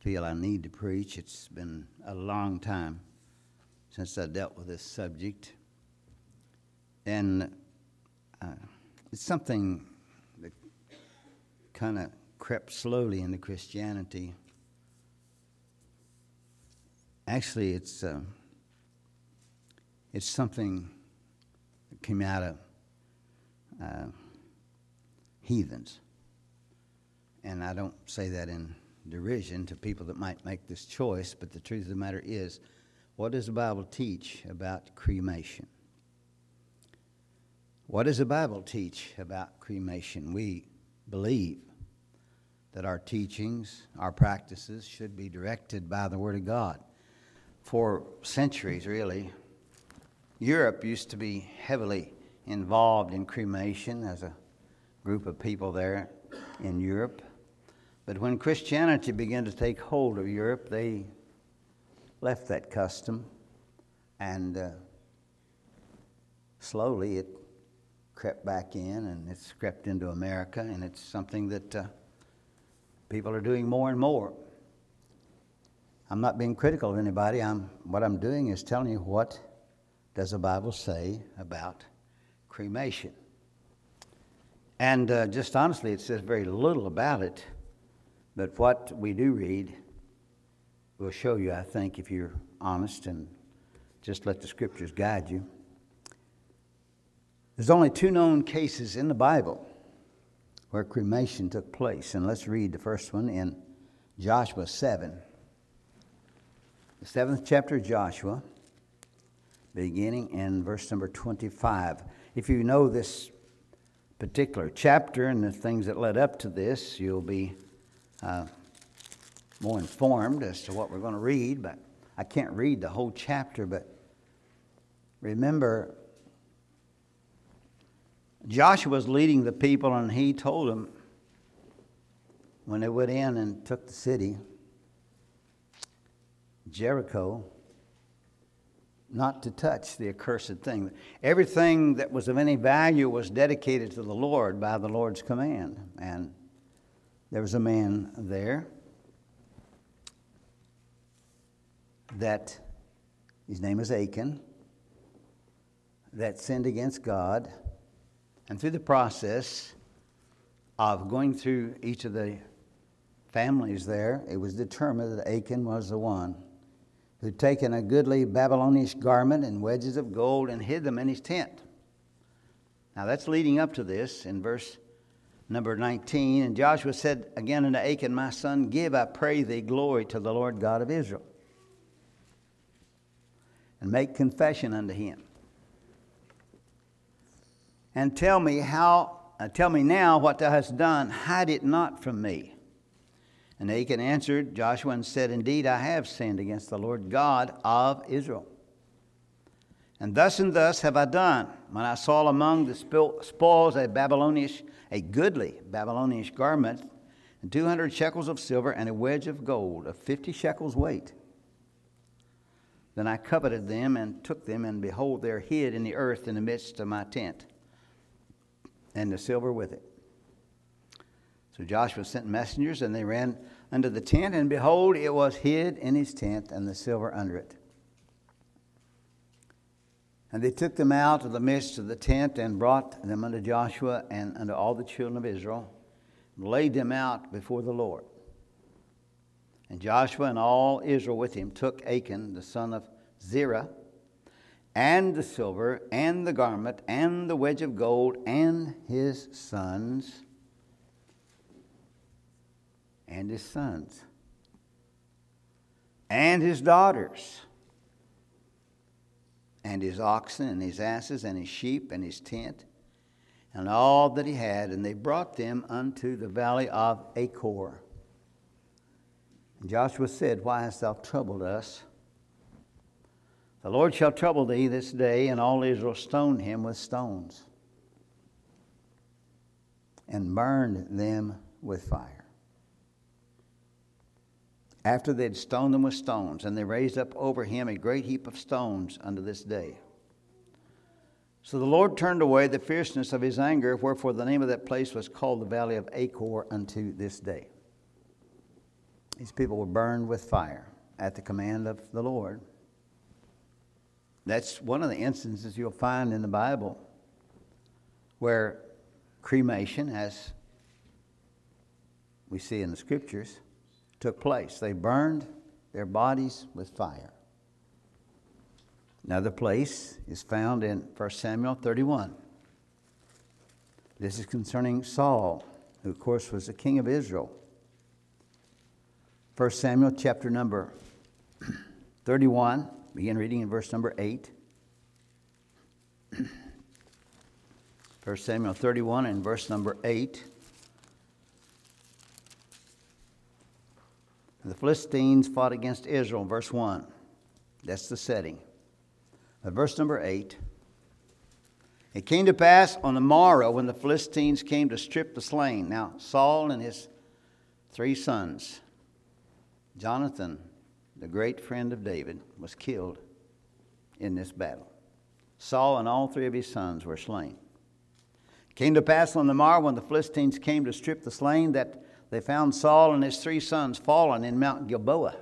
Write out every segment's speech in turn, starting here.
feel I need to preach. It's been a long time since I dealt with this subject. And it's something that kind of crept slowly into Christianity. Actually, it's something that came out of heathens. And I don't say that in derision to people that might make this choice, but the truth of the matter is, what does the Bible teach about cremation? What does the Bible teach about cremation? We believe that our teachings, our practices should be directed by the Word of God. For centuries, really, Europe used to be heavily involved in cremation as a group of people there in Europe. But when Christianity began to take hold of Europe, they left that custom, and slowly it crept back in, and it's crept into America, and it's something that people are doing more and more. I'm not being critical of anybody. What I'm doing is telling you what does the Bible say about cremation. And just honestly, it says very little about it. But what we do read will show you, I think, if you're honest and just let the Scriptures guide you. There's only 2 known cases in the Bible where cremation took place. And let's read the first one in Joshua 7. The 7th chapter of Joshua, beginning in verse number 25. If you know this particular chapter and the things that led up to this, you'll be more informed as to what we're going to read. But I can't read the whole chapter, but remember, Joshua was leading the people, and he told them when they went in and took the city, Jericho, not to touch the accursed thing. Everything that was of any value was dedicated to the Lord by the Lord's command. And there was a man there that, his name is Achan, that sinned against God. And through the process of going through each of the families there, it was determined that Achan was the one who'd taken a goodly Babylonish garment and wedges of gold and hid them in his tent. Now that's leading up to this in verse number 19. And Joshua said again unto Achan, my son, give, I pray thee, glory to the Lord God of Israel, and make confession unto him. And tell me now what thou hast done. Hide it not from me. And Achan answered Joshua and said, indeed, I have sinned against the Lord God of Israel. And thus have I done, when I saw among the spoils a goodly Babylonish garment, and 200 shekels of silver, and a wedge of gold of 50 shekels weight. Then I coveted them and took them, and behold, they are hid in the earth in the midst of my tent, and the silver with it. So Joshua sent messengers, and they ran unto the tent, and behold, it was hid in his tent, and the silver under it. And they took them out of the midst of the tent, and brought them unto Joshua and unto all the children of Israel, and laid them out before the Lord. And Joshua and all Israel with him took Achan, the son of Zerah, and the silver, and the garment, and the wedge of gold, and his sons, and his daughters, and his oxen, and his asses, and his sheep, and his tent, and all that he had, and they brought them unto the valley of Achor. And Joshua said, why hast thou troubled us? The Lord shall trouble thee this day. And all Israel stoned him with stones, and burned them with fire. After they had stoned them with stones, and they raised up over him a great heap of stones unto this day. So the Lord turned away the fierceness of his anger, wherefore the name of that place was called the valley of Achor unto this day. These people were burned with fire at the command of the Lord. That's one of the instances you'll find in the Bible where cremation, as we see in the Scriptures, took place. They burned their bodies with fire. Another place is found in 1 Samuel 31. This is concerning Saul, who of course was the king of Israel. 1 Samuel chapter number 31, begin reading in verse number 8. 1 Samuel 31 and verse number 8. The Philistines fought against Israel, verse 1. That's the setting. But verse number 8. It came to pass on the morrow when the Philistines came to strip the slain. Now, Saul and his 3 sons, Jonathan, the great friend of David, was killed in this battle. Saul and all 3 of his sons were slain. It came to pass on the morrow when the Philistines came to strip the slain that they found Saul and his 3 sons fallen in Mount Gilboa.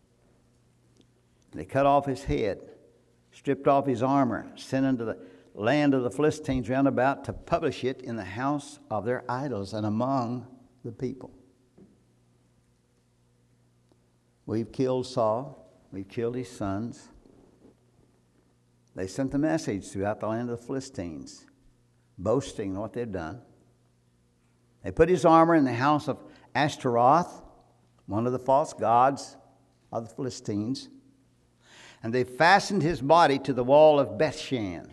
They cut off his head, stripped off his armor, sent into the land of the Philistines round about to publish it in the house of their idols and among the people. We've killed Saul. We've killed his sons. They sent the message throughout the land of the Philistines, boasting what they've done. They put his armor in the house of Ashtaroth, one of the false gods of the Philistines, and they fastened his body to the wall of Bethshan.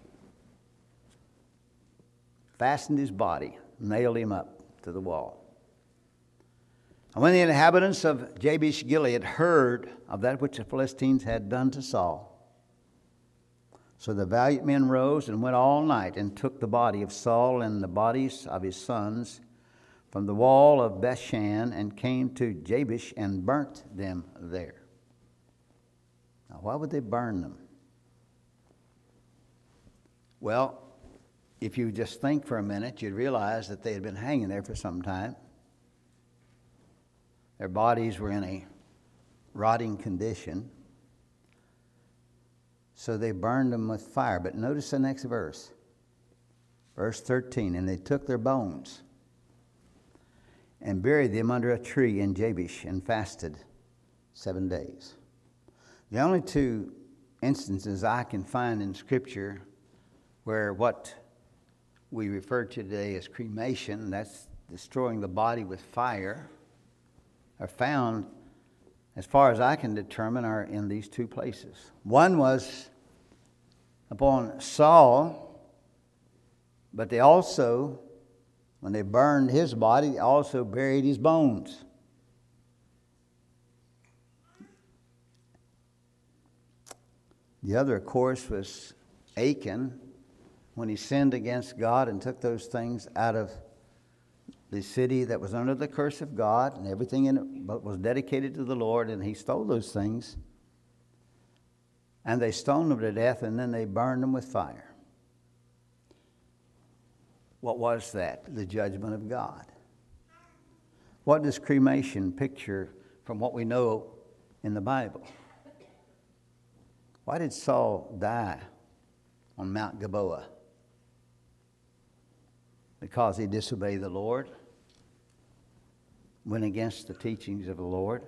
Fastened his body, nailed him up to the wall. And when the inhabitants of Jabesh Gilead heard of that which the Philistines had done to Saul, so the valiant men rose and went all night and took the body of Saul and the bodies of his sons from the wall of Bethshan and came to Jabesh and burnt them there. Now, why would they burn them? Well, if you just think for a minute, you'd realize that they had been hanging there for some time. Their bodies were in a rotting condition. So they burned them with fire. But notice the next verse. Verse 13. And they took their bones and buried them under a tree in Jabesh and fasted 7 days. The only 2 instances I can find in Scripture where what we refer to today as cremation, that's destroying the body with fire, are found, as far as I can determine, are in these 2 places. One was upon Saul, but they also, when they burned his body, they also buried his bones. The other, of course, was Achan, when he sinned against God and took those things out of the city that was under the curse of God, and everything in it was dedicated to the Lord, and he stole those things. And they stoned them to death, and then they burned them with fire. What was that? The judgment of God. What does cremation picture from what we know in the Bible? Why did Saul die on Mount Gilboa? Because he disobeyed the Lord, went against the teachings of the Lord.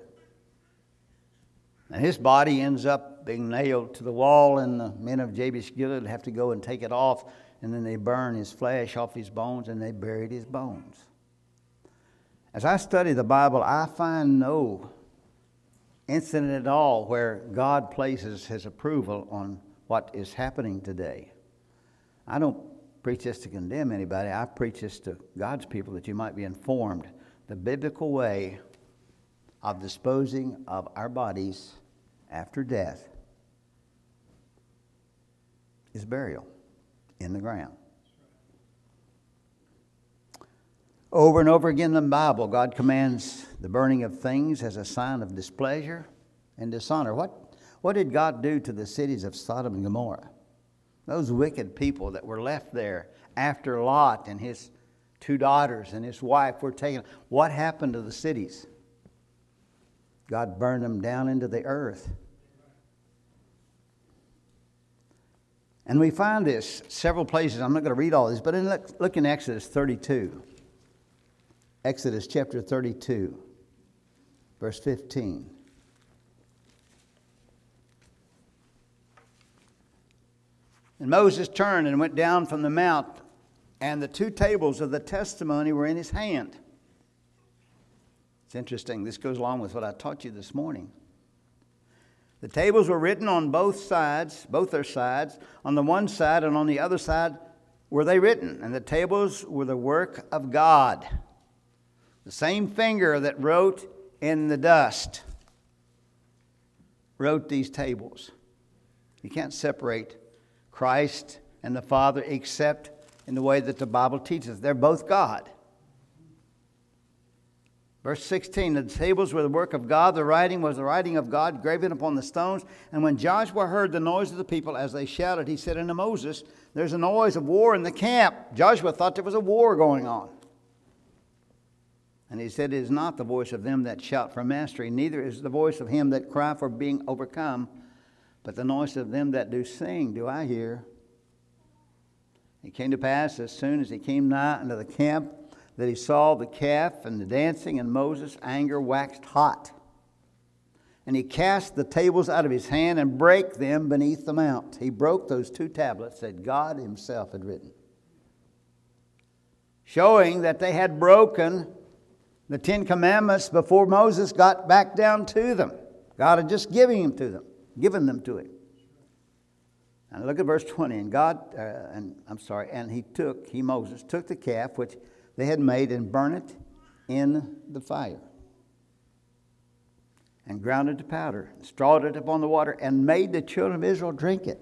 And his body ends up being nailed to the wall, and the men of Jabesh Gilead have to go and take it off, and then they burn his flesh off his bones, and they buried his bones. As I study the Bible, I find no incident at all where God places his approval on what is happening today. I don't preach this to condemn anybody. I preach this to God's people that you might be informed. The biblical way of disposing of our bodies after death is burial in the ground. Over and over again in the Bible, God commands the burning of things as a sign of displeasure and dishonor. What did God do to the cities of Sodom and Gomorrah? Those wicked people that were left there after Lot and his 2 daughters and his wife were taken. What happened to the cities? God burned them down into the earth. And we find this several places. I'm not going to read all this, but look in Exodus 32. Exodus chapter 32, verse 15. And Moses turned and went down from the mount, and the 2 tables of the testimony were in his hand. It's interesting. This goes along with what I taught you this morning. The tables were written on both their sides. On the one side and on the other side were they written. And the tables were the work of God. The same finger that wrote in the dust wrote these tables. You can't separate Christ and the Father except in the way that the Bible teaches. They're both God. Verse 16, the tables were the work of God. The writing was the writing of God graven upon the stones. And when Joshua heard the noise of the people as they shouted, he said unto Moses, there's a noise of war in the camp. Joshua thought there was a war going on. And he said, it is not the voice of them that shout for mastery, neither is the voice of him that cry for being overcome, but the noise of them that do sing do I hear. It came to pass, as soon as he came nigh unto the camp, that he saw the calf and the dancing, and Moses' anger waxed hot. And he cast the tables out of his hand and brake them beneath the mount. He broke those 2 tablets that God himself had written, showing that they had broken the 10 commandments before Moses got back down to them. God had just given them to him. And look at verse 20. And Moses took the calf which they had made and burned it in the fire, and ground it to powder, and strawed it upon the water, and made the children of Israel drink it.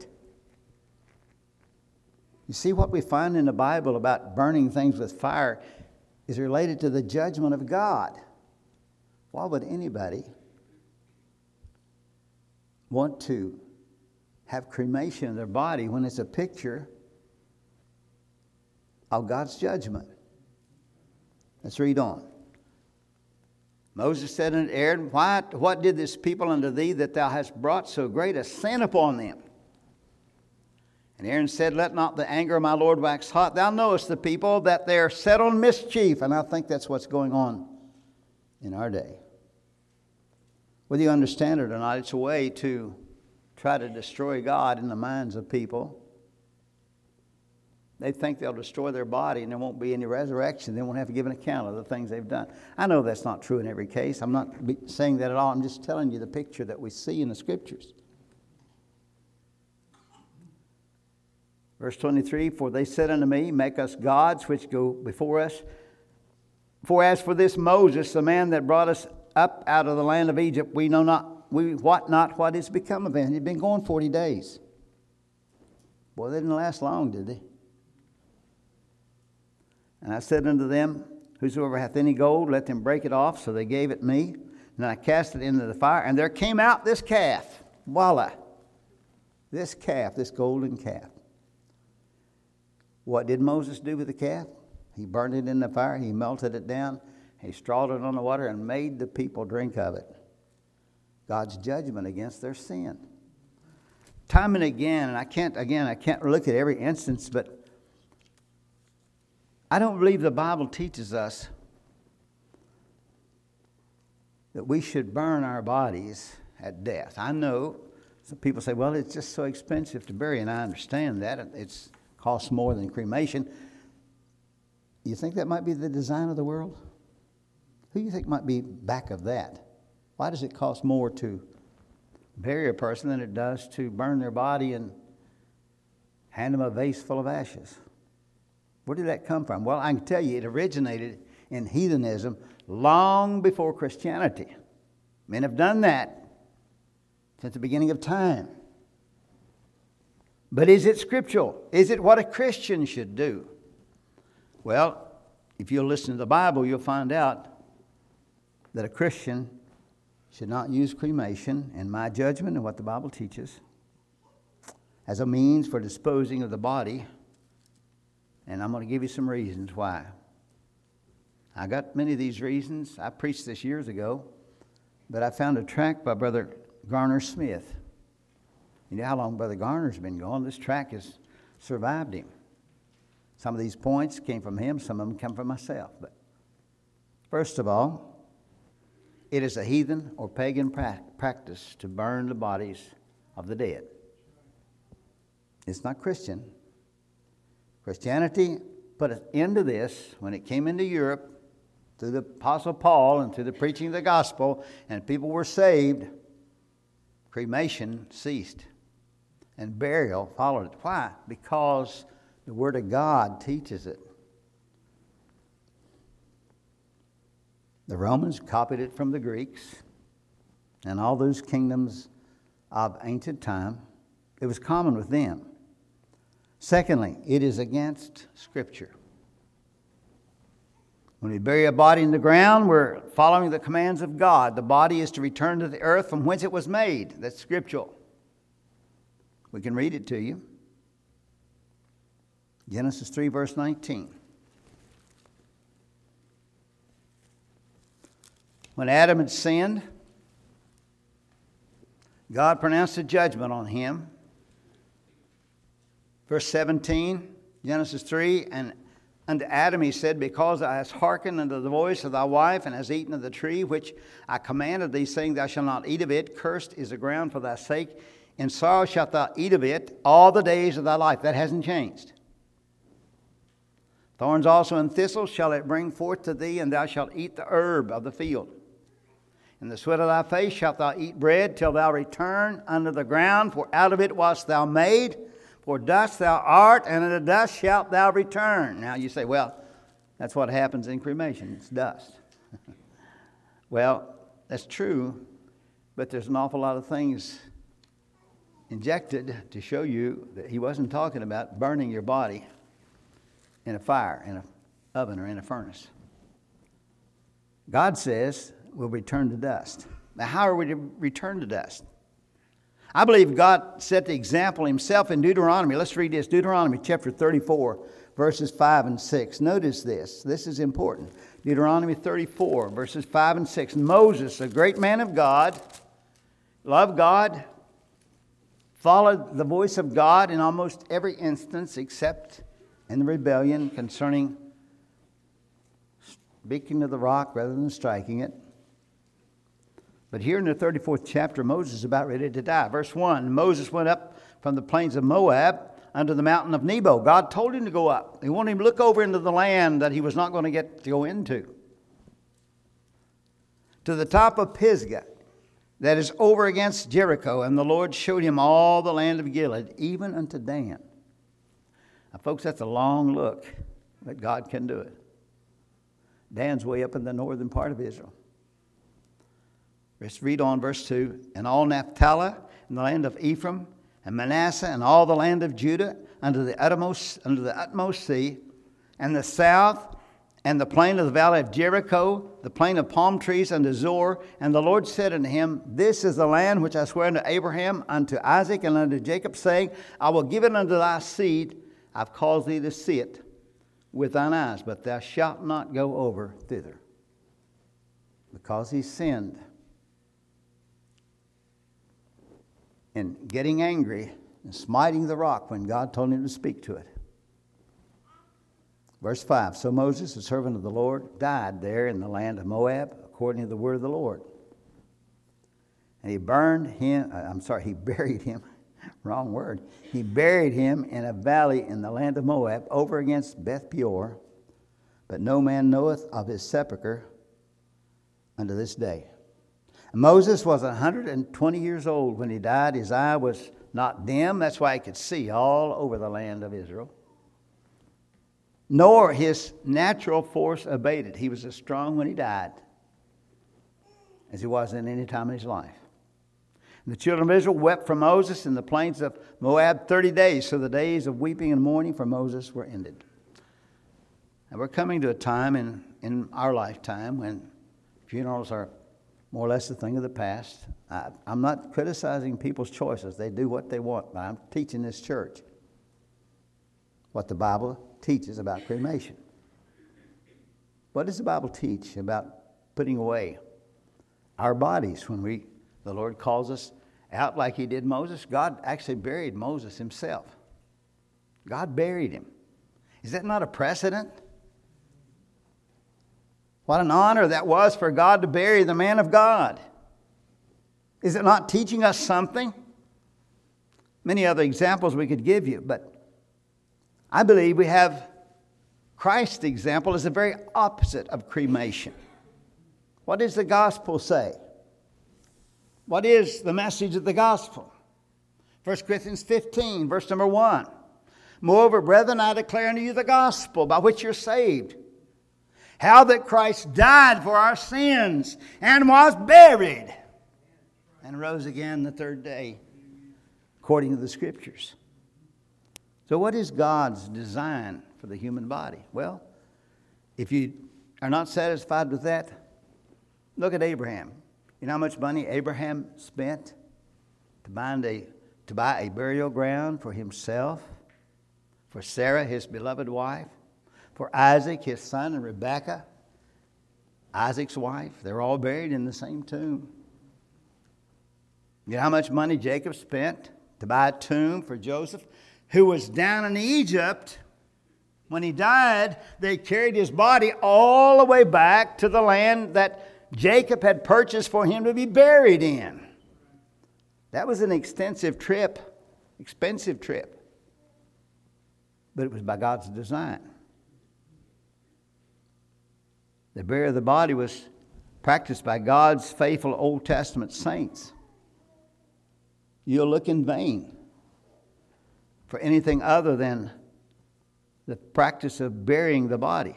You see, what we find in the Bible about burning things with fire is related to the judgment of God. Why would anybody want to have cremation in their body when it's a picture of God's judgment? Let's read on. Moses said unto Aaron, what did this people unto thee, that thou hast brought so great a sin upon them? And Aaron said, let not the anger of my Lord wax hot. Thou knowest the people, that they are set on mischief. And I think that's what's going on in our day. Whether you understand it or not, it's a way to try to destroy God in the minds of people. They think they'll destroy their body and there won't be any resurrection. They won't have to give an account of the things they've done. I know that's not true in every case. I'm not saying that at all. I'm just telling you the picture that we see in the Scriptures. Verse 23, for they said unto me, make us gods which go before us. For as for this Moses, the man that brought us up out of the land of Egypt, we wot not what is become of him. He'd been gone 40 days. Boy, they didn't last long, did they? And I said unto them, whosoever hath any gold, let them break it off. So they gave it me. And I cast it into the fire. And there came out this calf. Voila. This calf, this golden calf. What did Moses do with the calf? He burned it in the fire. He melted it down. He strawed it on the water and made the people drink of it. God's judgment against their sin. Time and again, and I can't look at every instance, but I don't believe the Bible teaches us that we should burn our bodies at death. I know some people say, well, it's just so expensive to bury, and I understand that. It costs more than cremation. You think that might be the design of the world? Who do you think might be back of that? Why does it cost more to bury a person than it does to burn their body and hand them a vase full of ashes? Where did that come from? Well, I can tell you it originated in heathenism long before Christianity. Men have done that since the beginning of time. But is it scriptural? Is it what a Christian should do? Well, if you'll listen to the Bible, you'll find out that a Christian should not use cremation, in my judgment and what the Bible teaches, as a means for disposing of the body. And I'm going to give you some reasons why. I got many of these reasons. I preached this years ago. But I found a tract by Brother Garner Smith. You know how long Brother Garner's been gone? This tract has survived him. Some of these points came from him, some of them come from myself. But first of all, it is a heathen or pagan practice to burn the bodies of the dead. It's not Christian. Christianity put an end to this when it came into Europe through the Apostle Paul and through the preaching of the gospel, and people were saved. Cremation ceased, and burial followed it. Why? Because the Word of God teaches it. The Romans copied it from the Greeks and all those kingdoms of ancient time. It was common with them. Secondly, it is against Scripture. When we bury a body in the ground, we're following the commands of God. The body is to return to the earth from whence it was made. That's scriptural. We can read it to you. Genesis 3, verse 19. When Adam had sinned, God pronounced a judgment on him. Verse 17, Genesis 3, and unto Adam he said, because thou hast hearkened unto the voice of thy wife, and hast eaten of the tree which I commanded thee, saying, thou shalt not eat of it. Cursed is the ground for thy sake. In sorrow shalt thou eat of it all the days of thy life. That hasn't changed. Thorns also and thistles shall it bring forth to thee, and thou shalt eat the herb of the field. In the sweat of thy face shalt thou eat bread till thou return unto the ground, for out of it wast thou made. For dust thou art, and in the dust shalt thou return. Now you say, well, that's what happens in cremation. It's dust. Well, that's true, but there's an awful lot of things injected to show you that he wasn't talking about burning your body in a fire, in an oven, or in a furnace. God says we'll return to dust. Now, how are we to return to dust? I believe God set the example himself in Deuteronomy. Let's read this. Deuteronomy chapter 34, verses 5 and 6. Notice this. This is important. Deuteronomy 34, verses 5 and 6. Moses, a great man of God, loved God, followed the voice of God in almost every instance except in the rebellion concerning speaking to the rock rather than striking it. But here in the 34th chapter, Moses is about ready to die. Verse 1, Moses went up from the plains of Moab unto the mountain of Nebo. God told him to go up. He wanted him to look over into the land that he was not going to get to go into. To the top of Pisgah, that is over against Jericho. And the Lord showed him all the land of Gilead, even unto Dan. Now, folks, that's a long look, but God can do it. Dan's way up in the northern part of Israel. Let's read on verse 2. And all Naphtali, and the land of Ephraim, and Manasseh, and all the land of Judah, unto the utmost sea, and the south, and the plain of the valley of Jericho, the plain of palm trees unto Zor. And the Lord said unto him, this is the land which I swear unto Abraham, unto Isaac, and unto Jacob, saying, I will give it unto thy seed. I've caused thee to see it with thine eyes, but thou shalt not go over thither. Because he sinned. And getting angry and smiting the rock when God told him to speak to it. Verse 5, so Moses, the servant of the Lord, died there in the land of Moab, according to the word of the Lord. And he buried him, wrong word. He buried him in a valley in the land of Moab, over against Beth Peor, but no man knoweth of his sepulchre unto this day. Moses was 120 years old when he died. His eye was not dim. That's why he could see all over the land of Israel. Nor his natural force abated. He was as strong when he died as he was in any time in his life. And the children of Israel wept for Moses in the plains of Moab 30 days. So the days of weeping and mourning for Moses were ended. And we're coming to a time in our lifetime when funerals are more or less a thing of the past. I'm not criticizing people's choices. They do what they want. But I'm teaching this church what the Bible teaches about cremation. What does the Bible teach about putting away our bodies. When the Lord calls us out like he did Moses, God actually buried Moses himself. God buried him. Is that not a precedent? What an honor that was for God to bury the man of God. Is it not teaching us something? Many other examples we could give you, but I believe we have Christ's example is the very opposite of cremation. What does the gospel say? What is the message of the gospel? 1 Corinthians 15, verse number 1. Moreover, brethren, I declare unto you the gospel by which you're saved. How that Christ died for our sins and was buried and rose again the third day, according to the Scriptures. So what is God's design for the human body? Well, if you are not satisfied with that, look at Abraham. You know how much money Abraham spent to buy a burial ground for himself, for Sarah, his beloved wife, for Isaac, his son, and Rebekah, Isaac's wife. They're all buried in the same tomb. You know how much money Jacob spent to buy a tomb for Joseph, who was down in Egypt. When he died, they carried his body all the way back to the land that Jacob had purchased for him to be buried in. That was an expensive trip. But it was by God's design. The burial of the body was practiced by God's faithful Old Testament saints. You'll look in vain for anything other than the practice of burying the body.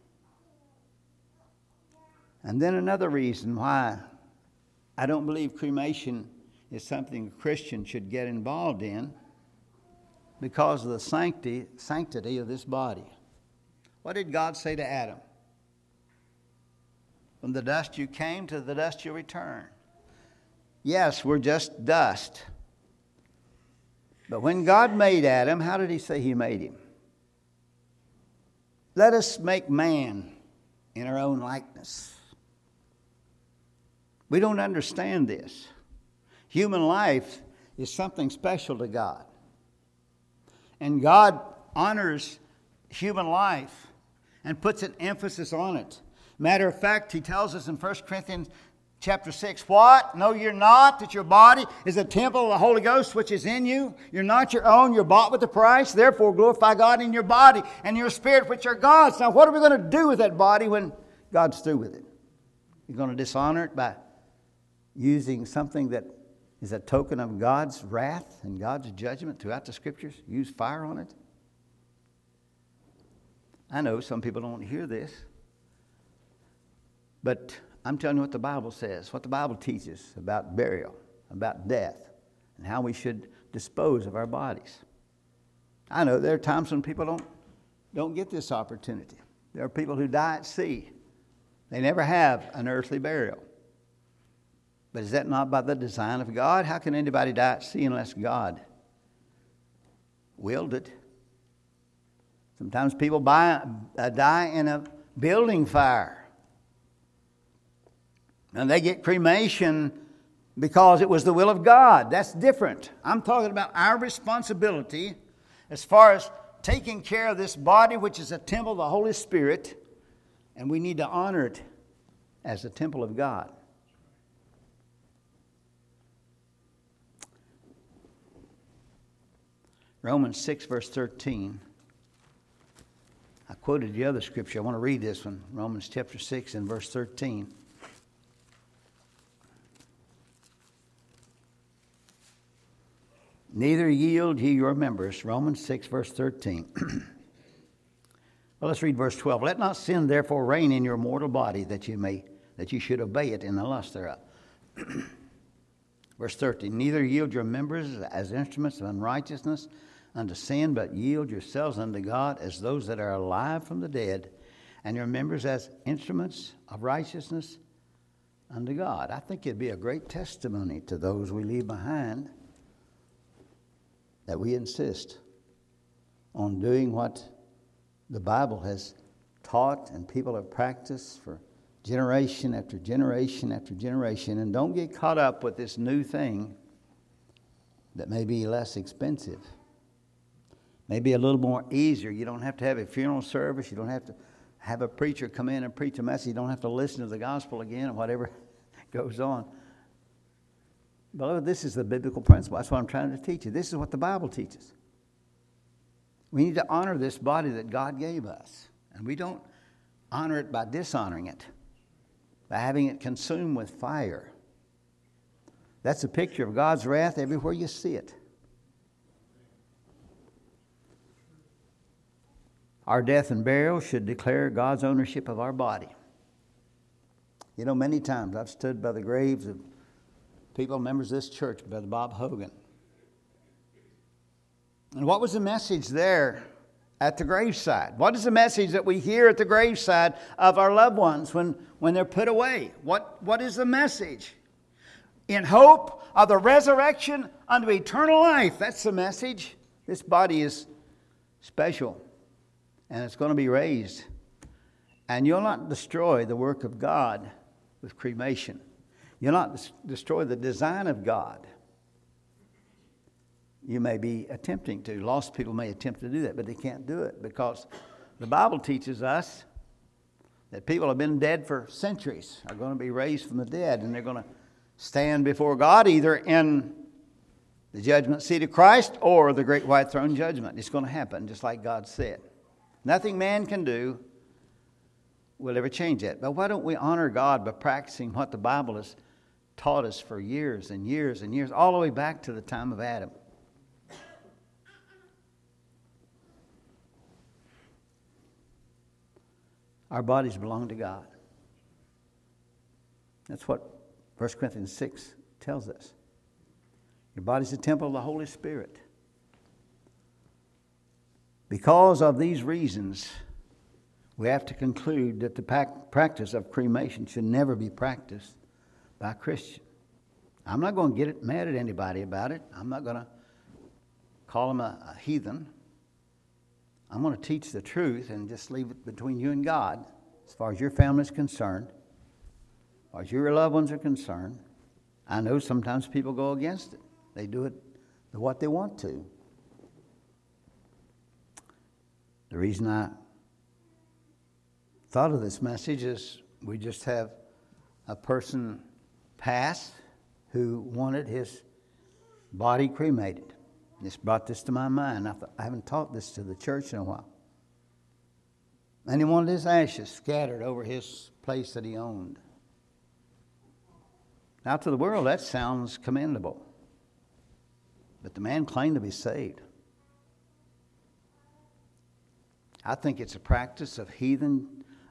And then another reason why I don't believe cremation is something a Christian should get involved in, because of the sanctity of this body. What did God say to Adam? From the dust you came, to the dust you return. Yes, we're just dust. But when God made Adam, how did he say he made him? Let us make man in our own likeness. We don't understand this. Human life is something special to God. And God honors human life and puts an emphasis on it. Matter of fact, he tells us in 1 Corinthians chapter 6, what? No, you're not, that your body is a temple of the Holy Ghost which is in you. You're not your own, you're bought with a price. Therefore, glorify God in your body and your spirit, which are God's. Now, what are we going to do with that body when God's through with it? You're going to dishonor it by using something that is a token of God's wrath and God's judgment throughout the Scriptures? Use fire on it? I know some people don't hear this. But I'm telling you what the Bible says, what the Bible teaches about burial, about death, and how we should dispose of our bodies. I know there are times when people don't get this opportunity. There are people who die at sea. They never have an earthly burial. But is that not by the design of God? How can anybody die at sea unless God willed it? Sometimes people die in a building fire. And they get cremation because it was the will of God. That's different. I'm talking about our responsibility as far as taking care of this body, which is a temple of the Holy Spirit, and we need to honor it as a temple of God. Romans 6, verse 13. I quoted the other scripture. I want to read this one. Romans chapter 6 and verse 13. Neither yield ye your members. Romans 6, verse 13. Well, let's read verse 12. Let not sin therefore reign in your mortal body, that you should obey it in the lust thereof. Verse 13. Neither yield your members as instruments of unrighteousness unto sin, but yield yourselves unto God as those that are alive from the dead, and your members as instruments of righteousness unto God. I think it'd be a great testimony to those we leave behind that we insist on doing what the Bible has taught and people have practiced for generation after generation after generation. And don't get caught up with this new thing that may be less expensive, maybe a little more easier. You don't have to have a funeral service. You don't have to have a preacher come in and preach a message. You don't have to listen to the gospel again and whatever goes on. Beloved, this is the biblical principle. That's what I'm trying to teach you. This is what the Bible teaches. We need to honor this body that God gave us. And we don't honor it by dishonoring it, by having it consumed with fire. That's a picture of God's wrath everywhere you see it. Our death and burial should declare God's ownership of our body. You know, many times I've stood by the graves of people, members of this church, Brother Bob Hogan. And what was the message there at the graveside? What is the message that we hear at the graveside of our loved ones when they're put away? What is the message? In hope of the resurrection unto eternal life. That's the message. This body is special, and it's going to be raised. And you'll not destroy the work of God with cremation. You'll not destroy the design of God. You may be attempting to. Lost people may attempt to do that, but they can't do it because the Bible teaches us that people have been dead for centuries are going to be raised from the dead, and they're going to stand before God either in the judgment seat of Christ or the great white throne judgment. It's going to happen just like God said. Nothing man can do will ever change that. But why don't we honor God by practicing what the Bible has taught us for years and years and years, all the way back to the time of Adam? Our bodies belong to God. That's what 1 Corinthians 6 tells us. Your body's a temple of the Holy Spirit. Because of these reasons, we have to conclude that the practice of cremation should never be practiced by a Christian. I'm not going to get mad at anybody about it. I'm not going to call them a heathen. I'm going to teach the truth and just leave it between you and God as far as your family is concerned, as far as your loved ones are concerned. I know sometimes people go against it. They do it what they want to. The reason I thought of this message is we just have a person pass who wanted his body cremated. Just brought this to my mind. I haven't taught this to the church in a while. And he wanted his ashes scattered over his place that he owned. Now, to the world, that sounds commendable. But the man claimed to be saved. I think it's a practice of heathen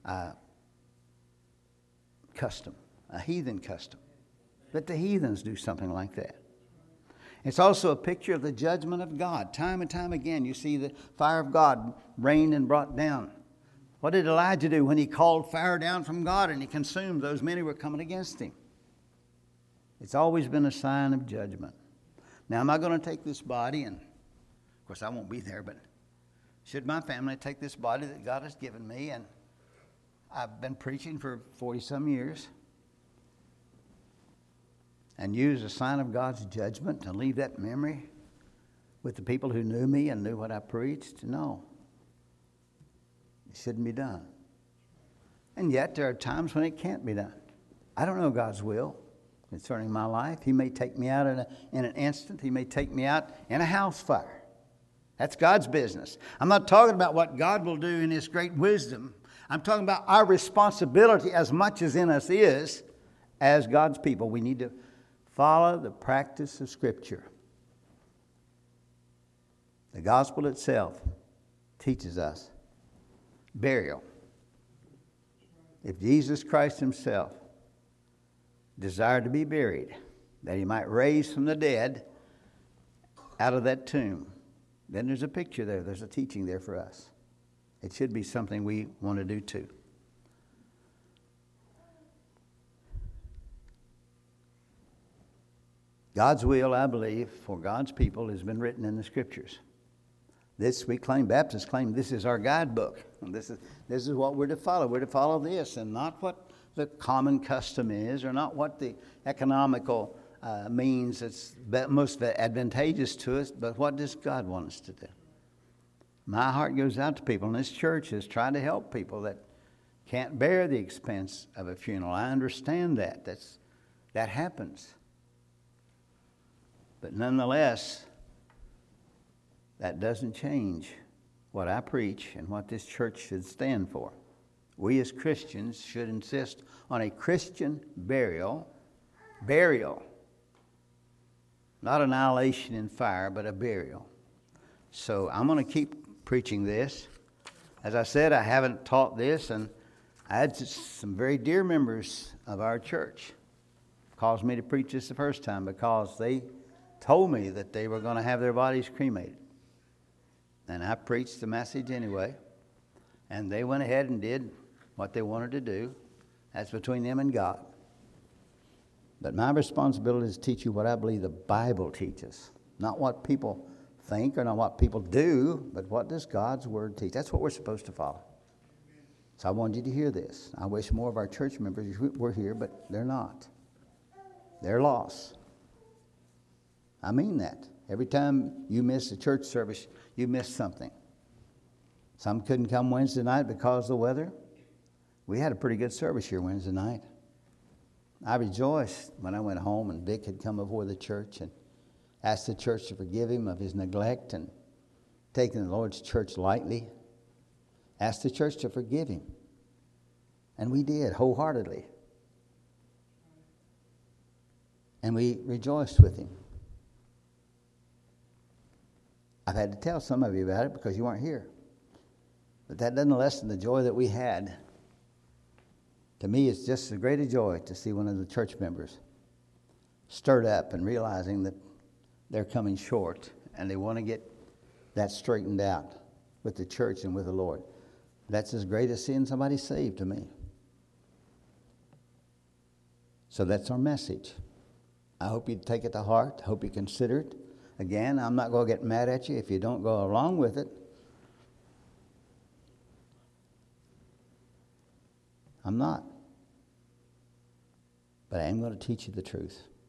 custom, a heathen custom. But the heathens do something like that. It's also a picture of the judgment of God. Time and time again, you see the fire of God rained and brought down. What did Elijah do when he called fire down from God and he consumed those men who were coming against him? It's always been a sign of judgment. Now, am I going to take this body, and of course I won't be there, but should my family take this body that God has given me, and I've been preaching for 40-some years, and use a sign of God's judgment to leave that memory with the people who knew me and knew what I preached? No. It shouldn't be done. And yet there are times when it can't be done. I don't know God's will concerning my life. He may take me out in an instant. He may take me out in a house fire. That's God's business. I'm not talking about what God will do in His great wisdom. I'm talking about our responsibility as much as in us is as God's people. We need to follow the practice of Scripture. The gospel itself teaches us burial. If Jesus Christ Himself desired to be buried, that He might raise from the dead out of that tomb, then there's a picture there. There's a teaching there for us. It should be something we want to do too. God's will, I believe, for God's people has been written in the Scriptures. This, we claim, Baptists claim, this is our guidebook. And this is what we're to follow. We're to follow this and not what the common custom is, or not what the economical means that's most advantageous to us, but what does God want us to do? My heart goes out to people, and this church is trying to help people that can't bear the expense of a funeral. I understand that. That happens. But nonetheless, that doesn't change what I preach and what this church should stand for. We as Christians should insist on a Christian burial, not annihilation in fire, but a burial. So I'm going to keep preaching this. As I said, I haven't taught this, and I had some very dear members of our church caused me to preach this the first time because they told me that they were going to have their bodies cremated. And I preached the message anyway, and they went ahead and did what they wanted to do. That's between them and God. But my responsibility is to teach you what I believe the Bible teaches. Not what people think or not what people do, but what does God's Word teach. That's what we're supposed to follow. So I wanted you to hear this. I wish more of our church members were here, but they're not. They're lost. I mean that. Every time you miss a church service, you miss something. Some couldn't come Wednesday night because of the weather. We had a pretty good service here Wednesday night. I rejoiced when I went home and Vic had come before the church and asked the church to forgive him of his neglect and taking the Lord's church lightly. Asked the church to forgive him. And we did, wholeheartedly. And we rejoiced with him. I've had to tell some of you about it because you weren't here. But that doesn't lessen the joy that we had. To me, it's just as great a joy to see one of the church members stirred up and realizing that they're coming short and they want to get that straightened out with the church and with the Lord. That's as great as seeing somebody saved to me. So that's our message. I hope you take it to heart. I hope you consider it. Again, I'm not going to get mad at you if you don't go along with it. I'm not. But I am going to teach you the truth.